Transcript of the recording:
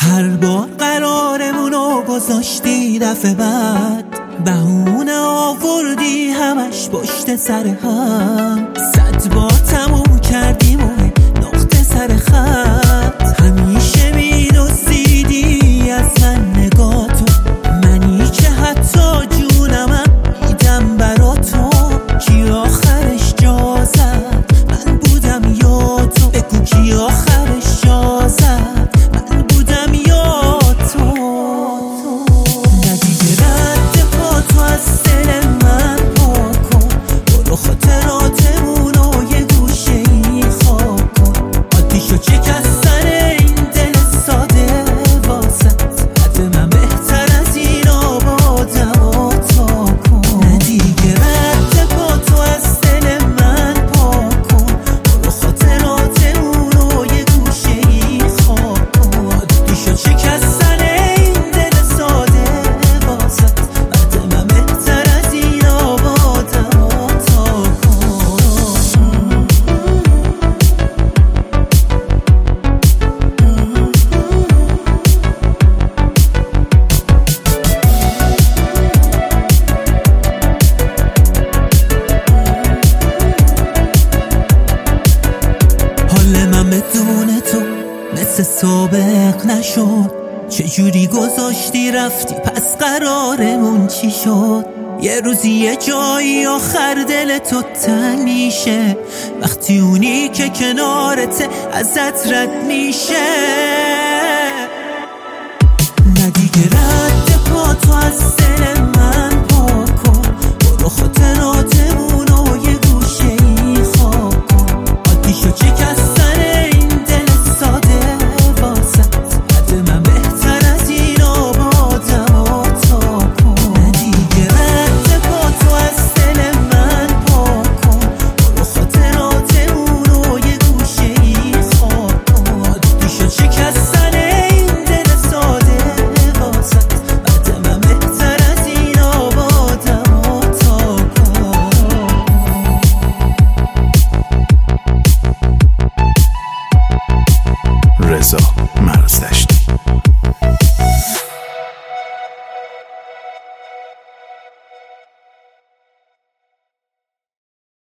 هر بار قرارمونو گذاشتی دفعه بعد بهونه آوردی همش پشت سر هم. 100 بار تموم کردیم و نقطه سر خط. همیشه می‌دزدیدی از من نگاتو، منی که حتی جونمم میدم برا تو. کی آخرش جا زد؟ من بودم یا تو؟ بگو کی آخرش جا زد؟ من بودم یا تو؟ ندیگه رد پا تو از دل من پاک کن، برو خاطراتمونو یه گوشه ای خواب کن. آتیشو شکستن این دل ساده واسط، حد من بهتر از این آبادم و تا کن. ندیگه رد پا تو از دل من پاک کن، برو خاطراتمونو یه گوشه ای خواب کن. آتیشو شکستن این دل ساده واسط، حد من بهتر از این آبادم و تا کن. حال من بدون تو مثل سابق نشد. چجوری گذاشتی رفتی پس قرارمون چی شد؟ یه روزی یه جایی آخر دل تو تنگ میشه، وقتی اونی که کنارته ازت رد میشه. ندیگه رد پا تو از دل من پاک کن، برو خاطراتمونو یه گوشه ای خواب کن. آتیشو شکستن این دل ساده واسط، حد من بهتر از این آبادم و تا کن. ندیگه رد پا تو از دل من پاک کن، برو خاطراتمونو یه گوشه ای خواب کن. آتیشو شکستن این دل ساده واسط، حد من بهتر از این آبادم و تا کن. رضا مرزدشتی.